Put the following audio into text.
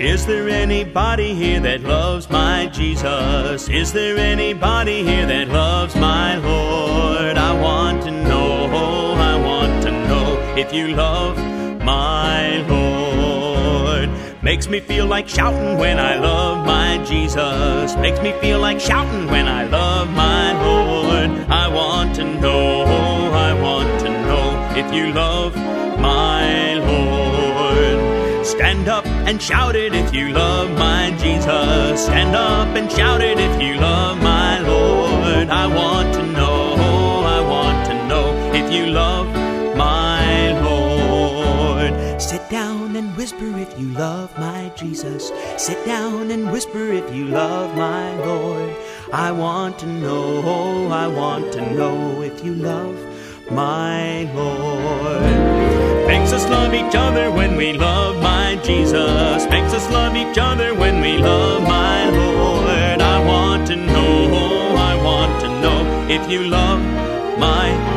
Is there anybody here that loves my Jesus? Is there anybody here that loves my Lord? I want to know if you love my Lord. Makes me feel like shouting when I love my Jesus. Makes me feel like shouting when I love my Lord. I want to know if you love my Lord. Stand up and shout it if you love my Jesus. Stand up and shout it if you love my Lord. I want to know if you love my Lord. Sit down and whisper if you love my Jesus. Sit down and whisper if you love my Lord. I want to know if you love my Lord. Makes us love each other when we love my Jesus. Makes us love each other when we love my Lord. I want to know if you love my